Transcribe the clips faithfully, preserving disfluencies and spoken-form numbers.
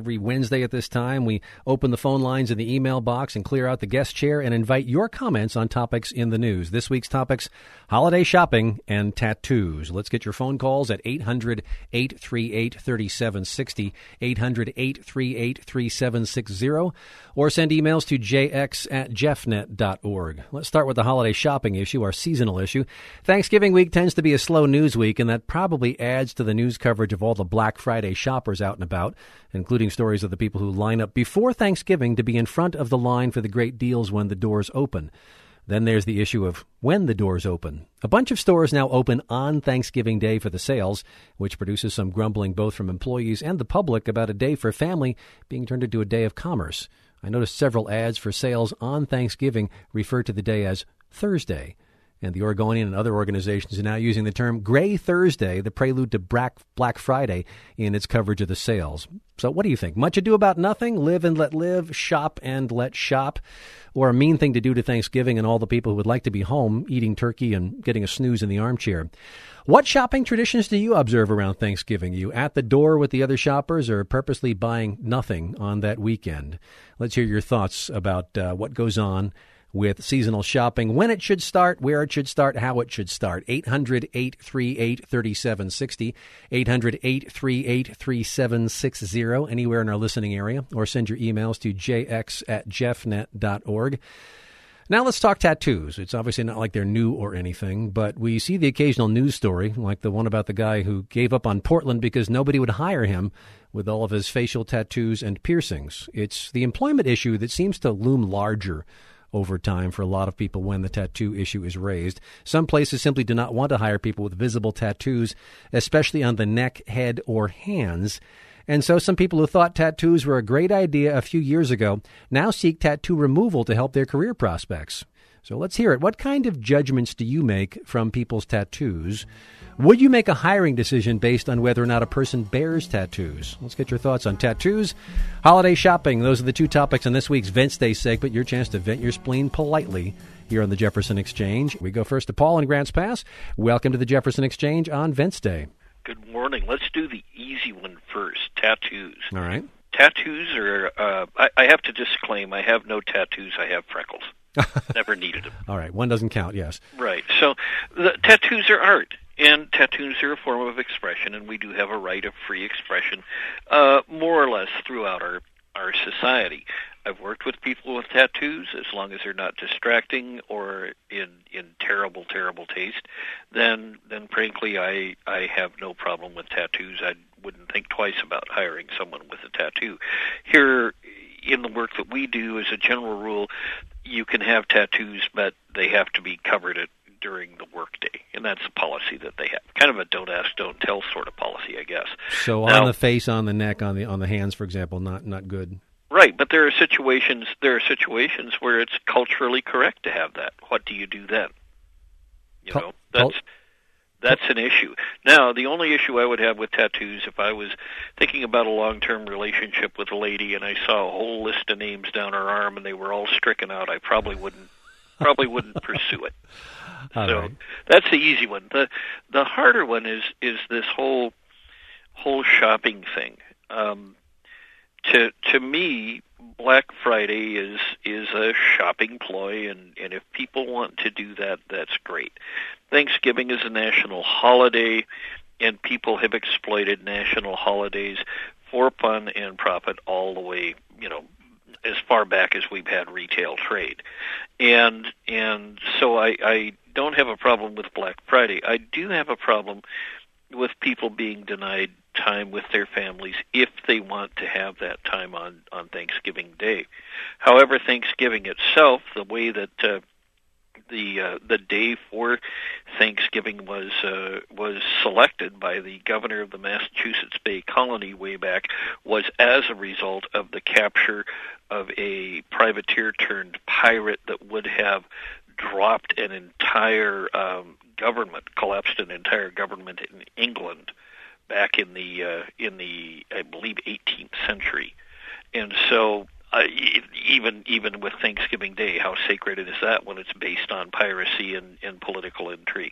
Every Wednesday at this time, we open the phone lines in the email box and clear out the guest chair and invite your comments on topics in the news. This week's topics, holiday shopping and tattoos. Let's get your phone calls at eight hundred, eight three eight, three seven six zero, eight hundred, eight three eight, three seven six zero, or send emails to j x at jeffnet dot org. Let's start with the holiday shopping issue, our seasonal issue. Thanksgiving week tends to be a slow news week, and that probably adds to the news coverage of all the Black Friday shoppers out and about, including stories of the people who line up before Thanksgiving to be in front of the line for the great deals when the doors open. Then there's the issue of when the doors open. A bunch of stores now open on Thanksgiving Day for the sales, which produces some grumbling both from employees and the public about a day for family being turned into a day of commerce. I noticed several ads for sales on Thanksgiving refer to the day as Thursday. And the Oregonian and other organizations are now using the term Gray Thursday, the prelude to Black Black Friday, in its coverage of the sales. So what do you think? Much ado about nothing? Live and let live, shop and let shop? Or a mean thing to do to Thanksgiving and all the people who would like to be home eating turkey and getting a snooze in the armchair? What shopping traditions do you observe around Thanksgiving? Are you at the door with the other shoppers or purposely buying nothing on that weekend? Let's hear your thoughts about uh, what goes on with seasonal shopping, when it should start, where it should start, how it should start. eight hundred, eight three eight, three seven six zero, eight hundred, eight three eight, three seven six zero, anywhere in our listening area, or send your emails to j x at jeffnet dot org. Now let's talk tattoos. It's obviously not like they're new or anything, but we see the occasional news story, like the one about the guy who gave up on Portland because nobody would hire him with all of his facial tattoos and piercings. It's the employment issue that seems to loom larger over time for a lot of people when the tattoo issue is raised. Some places simply do not want to hire people with visible tattoos, especially on the neck, head, or hands. And so some people who thought tattoos were a great idea a few years ago now seek tattoo removal to help their career prospects. So let's hear it. What kind of judgments do you make from people's tattoos? Would you make a hiring decision based on whether or not a person bears tattoos? Let's get your thoughts on tattoos, holiday shopping. Those are the two topics on this week's Vents Day segment. Your chance to vent your spleen politely here on the Jefferson Exchange. We go first to Paul in Grants Pass. Welcome to the Jefferson Exchange on Vents Day. Good morning. Let's do the easy one first, tattoos. All right. Tattoos are, uh, I, I have to disclaim, I have no tattoos. I have freckles. Never needed them. All right. One doesn't count, yes. Right. So the tattoos are art. And tattoos are a form of expression, and we do have a right of free expression, uh, more or less throughout our, our society. I've worked with people with tattoos, as long as they're not distracting or in, in terrible, terrible taste, then, then frankly, I, I have no problem with tattoos. I wouldn't think twice about hiring someone with a tattoo. Here, in the work that we do, as a general rule, you can have tattoos, but they have to be covered at during the workday, and that's a policy that they have. Kind of a don't ask, don't tell sort of policy, I guess. So now, on the face, on the neck, on the on the hands, for example, not not good. Right, but there are situations there are situations where it's culturally correct to have that. What do you do then? You Cul- know, that's that's an issue. Now, the only issue I would have with tattoos, if I was thinking about a long-term relationship with a lady and I saw a whole list of names down her arm and they were all stricken out, I probably wouldn't probably wouldn't pursue it. All so right. That's the easy one. The the harder one is is this whole whole shopping thing. Um, to to me, Black Friday is is a shopping ploy, and, and if people want to do that, that's great. Thanksgiving is a national holiday, and people have exploited national holidays for fun and profit all the way, you know, as far back as we've had retail trade. And and so I, I don't have a problem with Black Friday. I do have a problem with people being denied time with their families if they want to have that time on, on Thanksgiving Day. However, Thanksgiving itself, the way that uh, the uh, the day for Thanksgiving was uh, was selected by the governor of the Massachusetts Bay Colony way back was as a result of the capture of a privateer turned pirate that would have dropped an entire um, government, collapsed an entire government in England back in the uh, in the I believe eighteenth century, and so. Uh, even even with Thanksgiving Day, how sacred is that when it's based on piracy and, and political intrigue?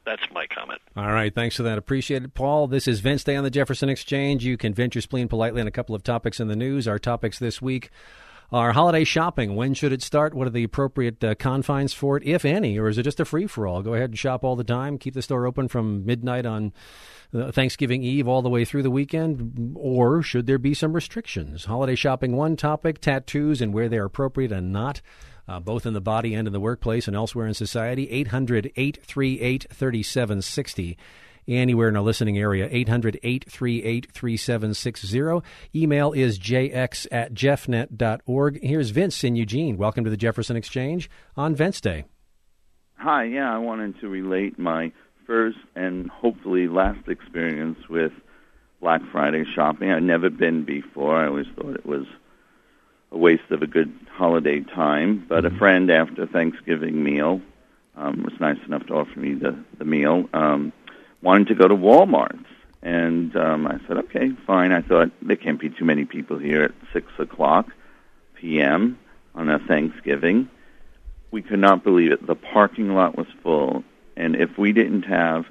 that's my comment. All right, thanks for that. Appreciate it, Paul. This is Vince Day on the Jefferson Exchange. You can vent your spleen politely on a couple of topics in the news. Our topics this week are holiday shopping. When should it start? What are the appropriate uh, confines for it, if any, or is it just a free-for-all? Go ahead and shop all the time. Keep the store open from midnight on uh, Thanksgiving Eve all the way through the weekend, or should there be some restrictions? Holiday shopping, one topic, tattoos and where they're appropriate and not. Uh, both in the body and in the workplace and elsewhere in society. eight hundred, eight three eight, three seven six zero. Anywhere in our listening area, eight hundred, eight three eight, three seven six zero. Email is j x at jeffnet dot org. Here's Vince in Eugene. Welcome to the Jefferson Exchange on Vince Day. Hi, yeah, I wanted to relate my first and hopefully last experience with Black Friday shopping. I'd never been before. I always thought it was a waste of a good holiday time. But a friend after Thanksgiving meal um, was nice enough to offer me the, the meal, um, wanted to go to Walmart. And um, I said, okay, fine. I thought there can't be too many people here at six o'clock p.m. on a Thanksgiving. We could not believe it. The parking lot was full. And if we didn't have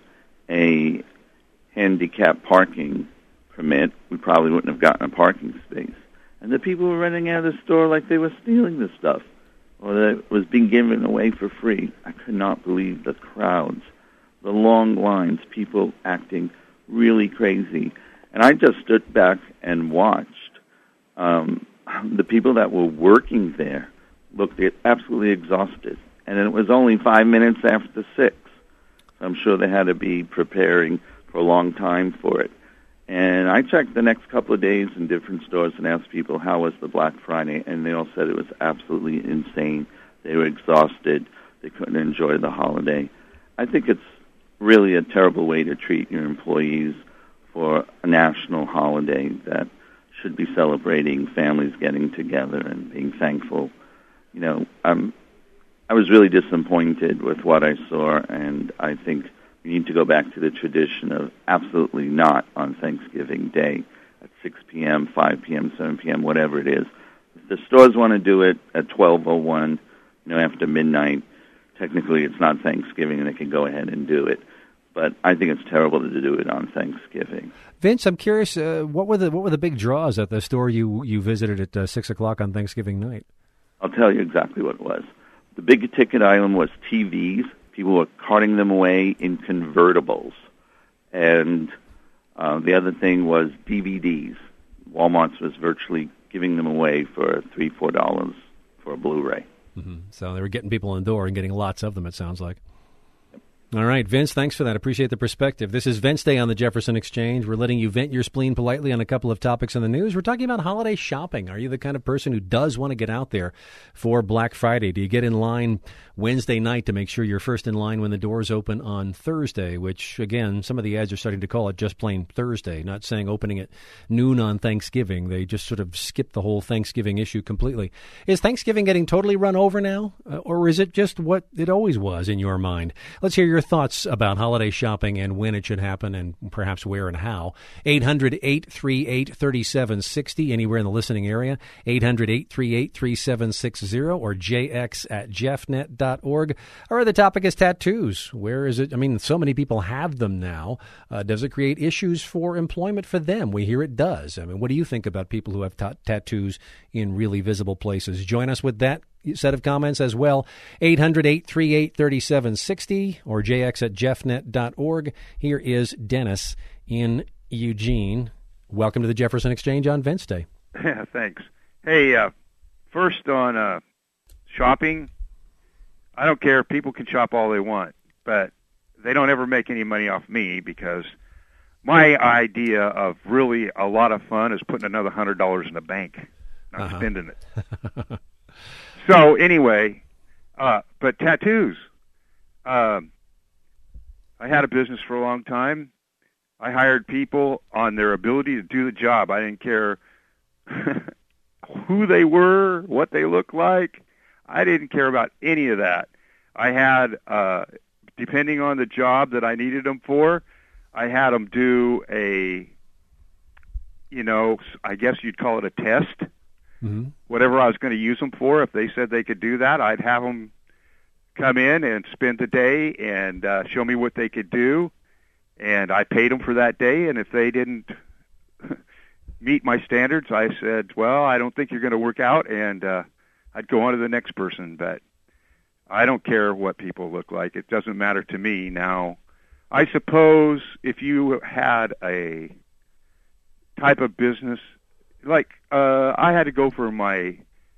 a handicap parking permit, we probably wouldn't have gotten a parking space. And the people were running out of the store like they were stealing the stuff, or that it was being given away for free. I could not believe the crowds, the long lines, people acting really crazy. And I just stood back and watched. Um, the people that were working there looked absolutely exhausted. And it was only five minutes after six. So I'm sure they had to be preparing for a long time for it. And I checked the next couple of days in different stores and asked people how was the Black Friday, and they all said it was absolutely insane. They were exhausted. They couldn't enjoy the holiday. I think it's really a terrible way to treat your employees for a national holiday that should be celebrating families getting together and being thankful. You know, um, I was really disappointed with what I saw, and I think we need to go back to the tradition of absolutely not on Thanksgiving Day at six p.m., five p.m., seven p.m., whatever it is. If the stores want to do it at twelve oh one, you know, after midnight, technically it's not Thanksgiving and they can go ahead and do it. But I think it's terrible to do it on Thanksgiving. Vince, I'm curious, uh, what were the what were the big draws at the store you, you visited at uh, six o'clock on Thanksgiving night? I'll tell you exactly what it was. The big ticket item was T Vs. People were carting them away in convertibles. And uh, the other thing was D V Ds. Walmart's was virtually giving them away for three dollars, four dollars for a Blu-ray. Mm-hmm. So they were getting people in the door and getting lots of them, it sounds like. All right, Vince, thanks for that. Appreciate the perspective. This is Vince Day on the Jefferson Exchange. We're letting you vent your spleen politely on a couple of topics in the news. We're talking about holiday shopping. Are you the kind of person who does want to get out there for Black Friday? Do you get in line Wednesday night to make sure you're first in line when the doors open on Thursday, which, again, some of the ads are starting to call it just plain Thursday, not saying opening at noon on Thanksgiving. They just sort of skip the whole Thanksgiving issue completely. Is Thanksgiving getting totally run over now, uh, or is it just what it always was in your mind? Let's hear your thoughts about holiday shopping and when it should happen and perhaps where and how. eight hundred, eight three eight, three seven six zero, anywhere in the listening area. eight hundred, eight three eight, three seven six zero or jx at jeffnet dot org. Or the topic is tattoos. Where is it? I mean, so many people have them now. Uh, does it create issues for employment for them? We hear it does. I mean, what do you think about people who have t- tattoos in really visible places? Join us with that set of comments as well. eight hundred, eight three eight, three seven six zero or jx at jeffnet dot org. Here is Dennis in Eugene. Welcome to the Jefferson Exchange on Vince Day. Yeah, thanks. Hey, uh, first on uh, shopping, I don't care. People can shop all they want, but they don't ever make any money off me because my idea of really a lot of fun is putting another one hundred dollars in the bank, not uh-huh. spending it. So anyway, uh, but tattoos. Um, I had a business for a long time. I hired people on their ability to do the job. I didn't care who they were, what they looked like. I didn't care about any of that. I had, uh, depending on the job that I needed them for, I had them do a, you know, I guess you'd call it a test. Mm-hmm. Whatever I was going to use them for, if they said they could do that, I'd have them come in and spend the day and uh, show me what they could do, and I paid them for that day. And if they didn't meet my standards, I said, well, I don't think you're going to work out, and uh, I'd go on to the next person. But I don't care what people look like. It doesn't matter to me. Now, I suppose if you had a type of business, like uh, I had to go for my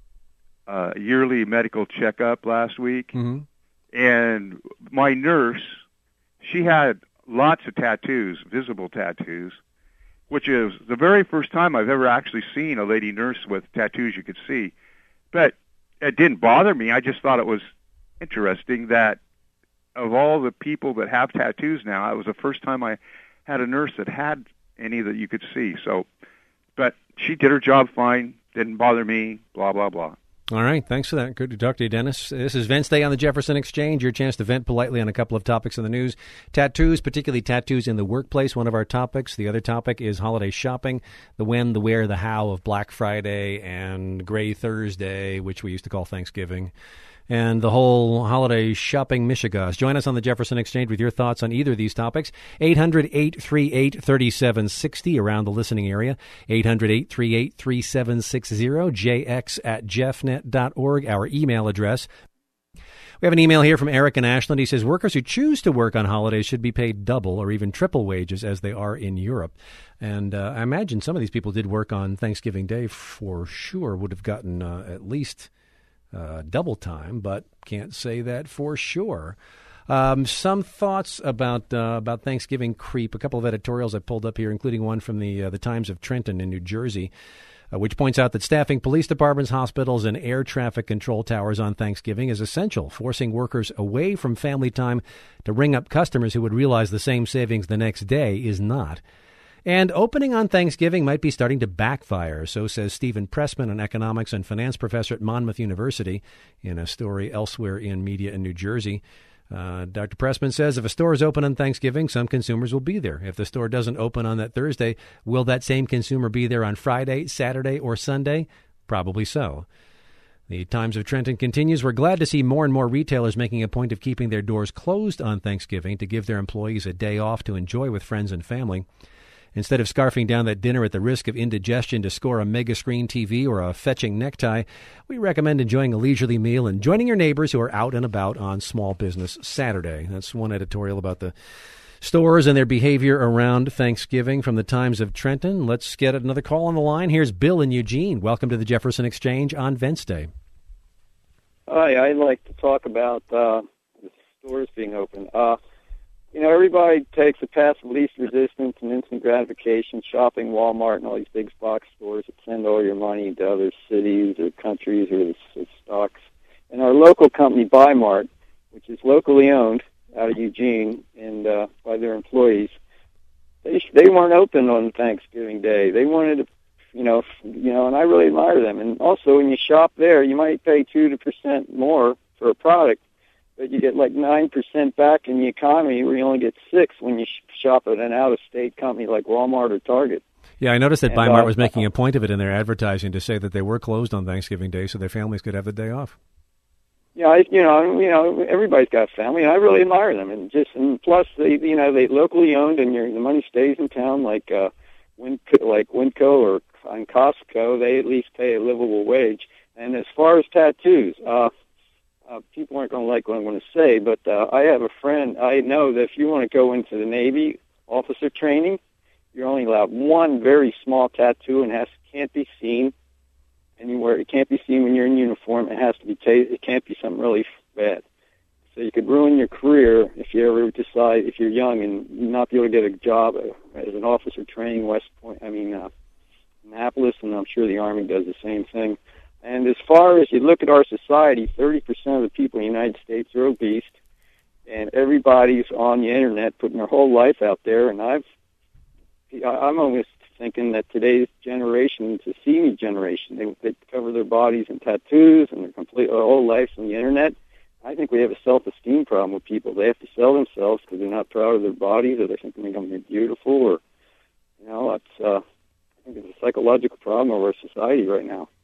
uh, yearly medical checkup last week, Mm-hmm. and my nurse, she had lots of tattoos, visible tattoos, which is the very first time I've ever actually seen a lady nurse with tattoos you could see. But it didn't bother me. I just thought it was interesting that of all the people that have tattoos now, it was the first time I had a nurse that had any that you could see. So, but she did her job fine, didn't bother me, blah, blah, blah. All right. Thanks for that. Good to talk to you, Dennis. This is Vents Day on the Jefferson Exchange. Your chance to vent politely on a couple of topics in the news. Tattoos, particularly tattoos in the workplace, one of our topics. The other topic is holiday shopping, the when, the where, the how of Black Friday and Gray Thursday, which we used to call Thanksgiving, and the whole holiday shopping mishigas. Join us on the Jefferson Exchange with your thoughts on either of these topics. eight hundred, eight three eight, three seven six zero around the listening area. eight hundred, eight three eight, three seven six zero. j x at jeffnet dot org, our email address. We have an email here from Eric in Ashland. He says, workers who choose to work on holidays should be paid double or even triple wages as they are in Europe. And uh, I imagine some of these people did work on Thanksgiving Day for sure, would have gotten uh, at least Uh, double time, but can't say that for sure. Um, some thoughts about uh, about Thanksgiving creep. A couple of editorials I pulled up here, including one from the uh, the Times of Trenton in New Jersey, uh, which points out that staffing police departments, hospitals, and air traffic control towers on Thanksgiving is essential, forcing workers away from family time to ring up customers who would realize the same savings the next day is not. And opening on Thanksgiving might be starting to backfire, so says Stephen Pressman, an economics and finance professor at Monmouth University, in a story elsewhere in media in New Jersey. Uh, Doctor Pressman says if a store is open on Thanksgiving, some consumers will be there. If the store doesn't open on that Thursday, will that same consumer be there on Friday, Saturday, or Sunday? Probably so. The Times of Trenton continues, we're glad to see more and more retailers making a point of keeping their doors closed on Thanksgiving to give their employees a day off to enjoy with friends and family. Instead of scarfing down that dinner at the risk of indigestion to score a mega screen T V or a fetching necktie, we recommend enjoying a leisurely meal and joining your neighbors who are out and about on Small Business Saturday. That's one editorial about the stores and their behavior around Thanksgiving from the Times of Trenton. Let's get another call on the line. Here's Bill in Eugene. Welcome to the Jefferson Exchange on Vents Day. Hi, I'd like to talk about uh, the stores being open. Uh, You know, everybody takes the path of least resistance and instant gratification, shopping Walmart and all these big box stores that send all your money to other cities or countries or the, the stocks. And our local company, Bi-Mart, which is locally owned out of Eugene and uh, by their employees, they they weren't open on Thanksgiving Day. They wanted to, you know, you know, and I really admire them. And also, when you shop there, you might pay two percent more for a product, but you get like nine percent back in the economy, where you only get six when you shop at an out-of-state company like Walmart or Target. Yeah, I noticed that And, Bi-Mart uh, was making a point of it in their advertising to say that they were closed on Thanksgiving Day so their families could have the day off. Yeah, I, you know, you know, everybody's got family, and I really admire them. And just, and plus, they, you know, they locally owned, and your the money stays in town, like uh, Winco, like Winco or on Costco. They at least pay a livable wage. And as far as tattoos, uh, uh, people aren't going to like what I'm going to say, but uh, I have a friend. I know that if you want to go into the Navy officer training, you're only allowed one very small tattoo, and has can't be seen anywhere. It can't be seen when you're in uniform. It has to be. Ta- it can't be something really bad. So you could ruin your career if you ever decide, if you're young and not be able to get a job as an officer training West Point. I mean, uh, Annapolis, and I'm sure the Army does the same thing. And as far as you look at our society, thirty percent of the people in the United States are obese, and everybody's on the internet putting their whole life out there. And I've, I'm almost thinking that today's generation is a senior generation. They, they cover their bodies in tattoos and their complete their whole lives on the internet. I think we have a self-esteem problem with people. They have to sell themselves because they're not proud of their bodies, or they think they're becoming beautiful, or, you know, it's, uh, I think it's a psychological problem of our society right now.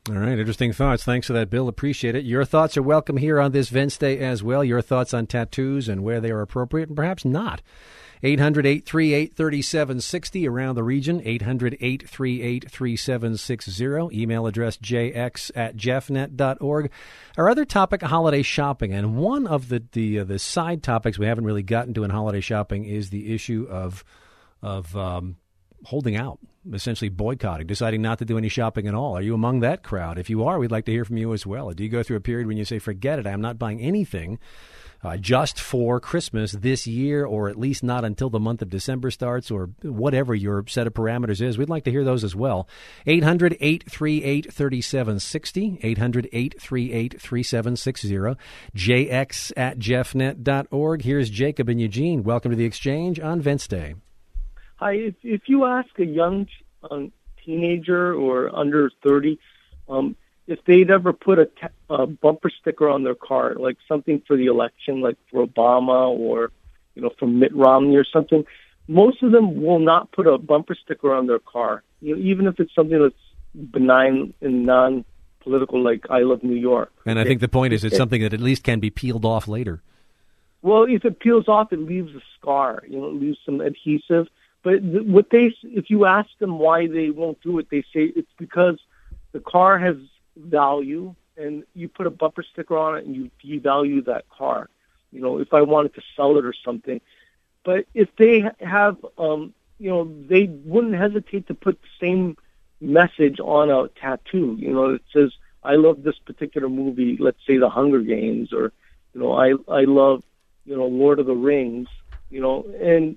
All right, interesting thoughts. Thanks for that, Bill. Appreciate it. Your thoughts are welcome here on this Wednesday as well. Your thoughts on tattoos and where they are appropriate and perhaps not. eight hundred, eight three eight, three seven six zero around the region, eight hundred, eight three eight, three seven six zero. Email address j x at jeffnet dot org. Our other topic, holiday shopping. And one of the, the, uh, the side topics we haven't really gotten to in holiday shopping is the issue of, of um, holding out, essentially boycotting, deciding not to do any shopping at all. Are you among that crowd? If you are, we'd like to hear from you as well. Do you go through a period when you say, forget it, I'm not buying anything Uh, just for Christmas this year, or at least not until the month of December starts, or whatever your set of parameters is? We'd like to hear those as well. eight hundred, eight three eight, three seven six zero, eight hundred, eight three eight, three seven six zero, j x at jeffnet dot org. Here's Jacob and Eugene. Welcome to the Exchange on Wednesday. Hi, if, if you ask a young um, teenager or under thirty, um, if they'd ever put a, ta- a bumper sticker on their car, like something for the election, like for Obama or, you know, for Mitt Romney or something, most of them will not put a bumper sticker on their car, you know, even if it's something that's benign and non-political, like I Love New York. And I think the point is it's something that at least can be peeled off later. Well, if it peels off, it leaves a scar, you know, it leaves some adhesive. But th- what they, if you ask them why they won't do it, they say it's because the car has value, and you put a bumper sticker on it and you devalue that car. You know, if I wanted to sell it or something. But if they have, um, you know, they wouldn't hesitate to put the same message on a tattoo. You know, it says, I love this particular movie, let's say The Hunger Games, or, you know, I, I love, you know, Lord of the Rings, you know, and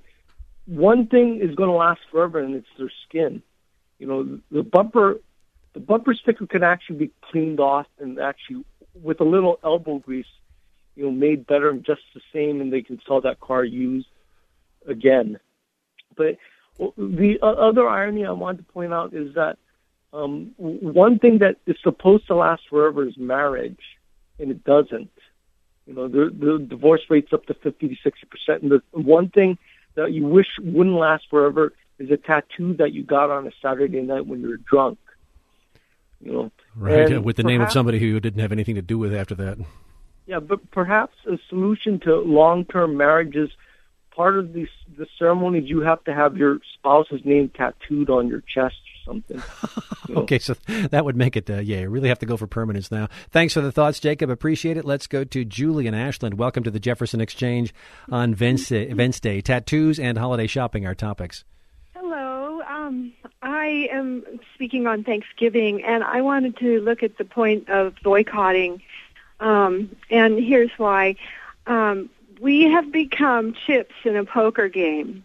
one thing is going to last forever, and it's their skin. You know, the bumper The bumper sticker can actually be cleaned off and actually, with a little elbow grease, you know, made better and just the same, and they can sell that car used again. But the other irony I wanted to point out is that um, one thing that is supposed to last forever is marriage, and it doesn't. You know, the, the divorce rate's up to fifty to sixty percent, and the one thing that you wish wouldn't last forever is a tattoo that you got on a Saturday night when you're drunk. You know, right, yeah, with the perhaps, name of somebody who you didn't have anything to do with after that. Yeah, but perhaps a solution to long-term marriages, part of the, the ceremonies, you have to have your spouse's name tattooed on your chest or something. You know? Okay, so that would make it, uh, yeah, you really have to go for permanence now. Thanks for the thoughts, Jacob. Appreciate it. Let's go to Julie in Ashland. Welcome to the Jefferson Exchange on Wednesday. Wednesday. Tattoos and holiday shopping are topics. Hello. Um, I am speaking on Thanksgiving, and I wanted to look at the point of boycotting, um, and here's why. Um, we have become chips in a poker game.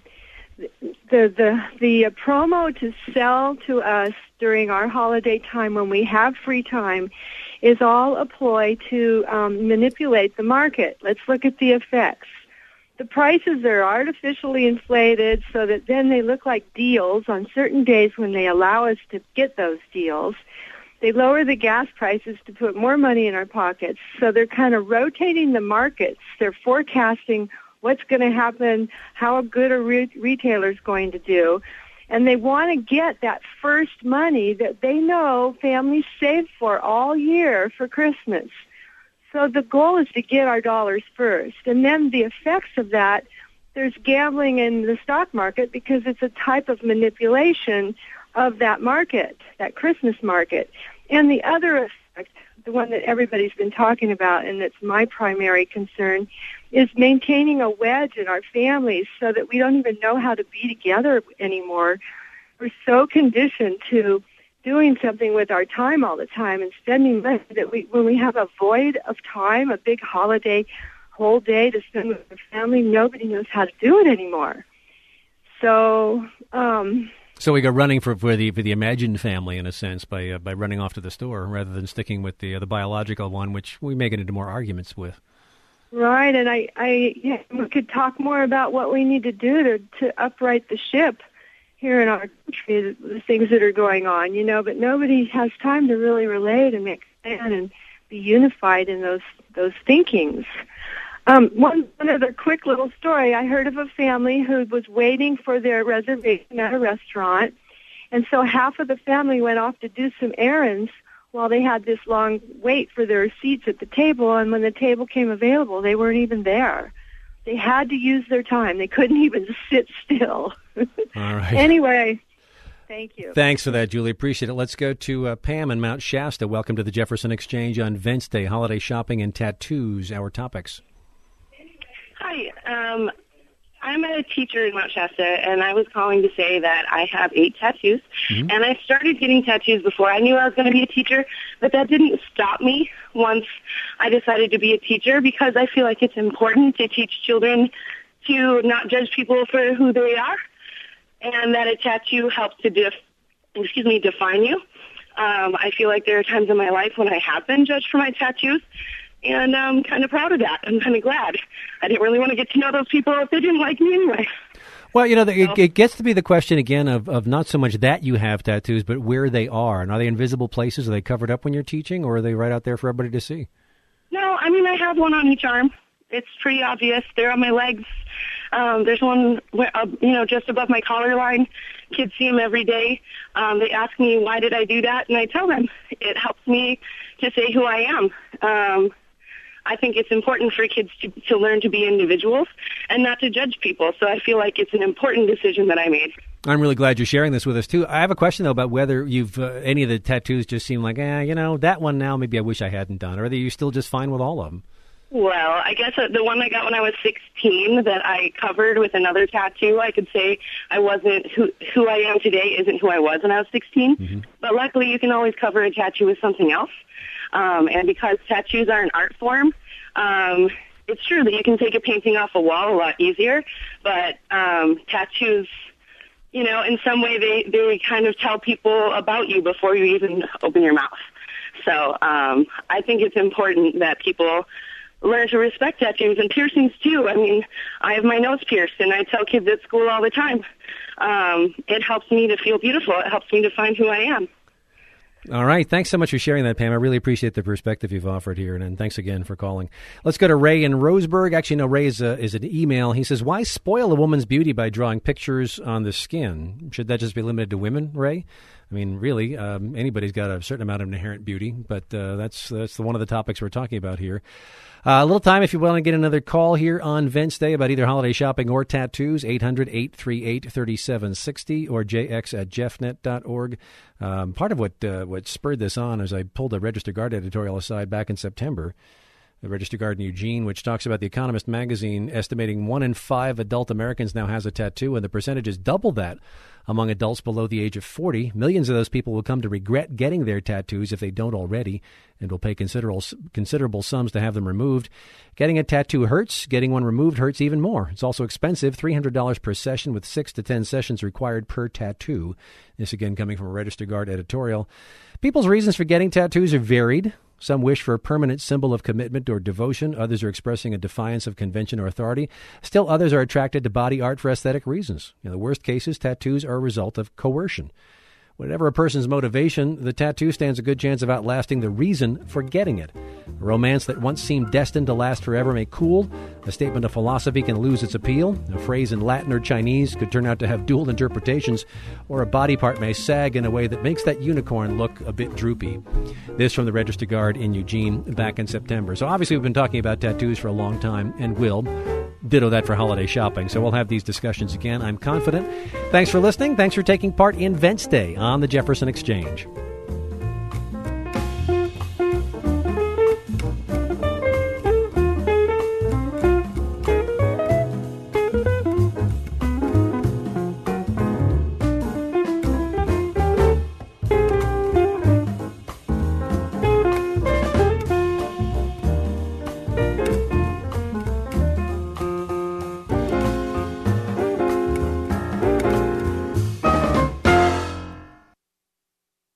The the the uh, promo to sell to us during our holiday time when we have free time is all a ploy to um, manipulate the market. Let's look at the effects. The prices are artificially inflated so that then they look like deals on certain days when they allow us to get those deals. They lower the gas prices to put more money in our pockets. So they're kind of rotating the markets. They're forecasting what's going to happen, how good a re- retailer is going to do. And they want to get that first money that they know families save for all year for Christmas. So the goal is to get our dollars first. And then the effects of that, there's gambling in the stock market because it's a type of manipulation of that market, that Christmas market. And the other effect, the one that everybody's been talking about, and that's my primary concern, is maintaining a wedge in our families so that we don't even know how to be together anymore. We're so conditioned to doing something with our time all the time and spending money that we, when we have a void of time, a big holiday, whole day to spend with our family, nobody knows how to do it anymore. So, um, so we go running for, for the for the imagined family in a sense by uh, by running off to the store rather than sticking with the uh, the biological one, which we may get into more arguments with. Right, and I, I yeah, we could talk more about what we need to do to to upright the ship here in our country, the things that are going on, you know, but nobody has time to really relate and make a stand and be unified in those those thinkings. Um, one, one other quick little story. I heard of a family who was waiting for their reservation at a restaurant, and so half of the family went off to do some errands while they had this long wait for their seats at the table, and when the table came available, they weren't even there. They had to use their time. They couldn't even sit still. All right. Anyway, thank you. Thanks for that, Julie. Appreciate it. Let's go to uh, Pam in Mount Shasta. Welcome to the Jefferson Exchange on Vents Day, holiday shopping and tattoos, our topics. Hi. Um, I'm a teacher in Mount Shasta, and I was calling to say that I have eight tattoos. Mm-hmm. And I started getting tattoos before I knew I was going to be a teacher, but that didn't stop me once I decided to be a teacher, because I feel like it's important to teach children to not judge people for who they are, and that a tattoo helps to def- excuse me, define you. Um, I feel like there are times in my life when I have been judged for my tattoos, and I'm kind of proud of that. I'm kind of glad. I didn't really want to get to know those people if they didn't like me anyway. Well, you know, the, it, it gets to be the question again of, of not so much that you have tattoos, but where they are. And are they in visible places? Are they covered up when you're teaching, or are they right out there for everybody to see? No, I mean, I have one on each arm. It's pretty obvious. They're on my legs. Um, there's one, uh, you know, just above my collar line. Kids see them every day. Um, they ask me, why did I do that? And I tell them, it helps me to say who I am. Um, I think it's important for kids to, to learn to be individuals and not to judge people. So I feel like it's an important decision that I made. I'm really glad you're sharing this with us, too. I have a question, though, about whether you've uh, any of the tattoos just seem like, eh, you know, that one now maybe I wish I hadn't done, or are you still just fine with all of them? Well, I guess the one I got when I was sixteen that I covered with another tattoo, I could say I wasn't who, who I am today isn't who I was when I was sixteen. Mm-hmm. But luckily, you can always cover a tattoo with something else. Um, and because tattoos are an art form, um, it's true that you can take a painting off a wall a lot easier. But um, tattoos, you know, in some way they, they kind of tell people about you before you even open your mouth. So um, I think it's important that people learn to respect tattoos and piercings, too. I mean, I have my nose pierced, and I tell kids at school all the time, um, it helps me to feel beautiful. It helps me to find who I am. All right. Thanks so much for sharing that, Pam. I really appreciate the perspective you've offered here, and, and thanks again for calling. Let's go to Ray in Roseburg. Actually, no, Ray is, a, is an email. He says, why spoil a woman's beauty by drawing pictures on the skin? Should that just be limited to women, Ray? I mean, really, um, anybody's got a certain amount of inherent beauty, but uh, that's that's the, one of the topics we're talking about here. Uh, a little time if you want to get another call here on Vents Day about either holiday shopping or tattoos, eight hundred, eight three eight, three seven six zero or j x at jeffnet dot org. Um, part of what uh, what spurred this on is I pulled a Register Guard editorial aside back in September, the Register Guard in Eugene, which talks about The Economist magazine estimating one in five adult Americans now has a tattoo, and the percentage is double that among adults below the age of forty. Millions of those people will come to regret getting their tattoos if they don't already, and will pay considerable considerable sums to have them removed. Getting a tattoo hurts. Getting one removed hurts even more. It's also expensive, three hundred dollars per session, with six to ten sessions required per tattoo. This again coming from a Register Guard editorial. People's reasons for getting tattoos are varied. Some wish for a permanent symbol of commitment or devotion. Others are expressing a defiance of convention or authority. Still others are attracted to body art for aesthetic reasons. In the worst cases, tattoos are a result of coercion. Whatever a person's motivation, the tattoo stands a good chance of outlasting the reason for getting it. A romance that once seemed destined to last forever may cool. A statement of philosophy can lose its appeal. A phrase in Latin or Chinese could turn out to have dual interpretations. Or a body part may sag in a way that makes that unicorn look a bit droopy. This from the Register Guard in Eugene back in September. So obviously we've been talking about tattoos for a long time, and will. Ditto that for holiday shopping. So we'll have these discussions again, I'm confident. Thanks for listening. Thanks for taking part in Vents Day on the Jefferson Exchange.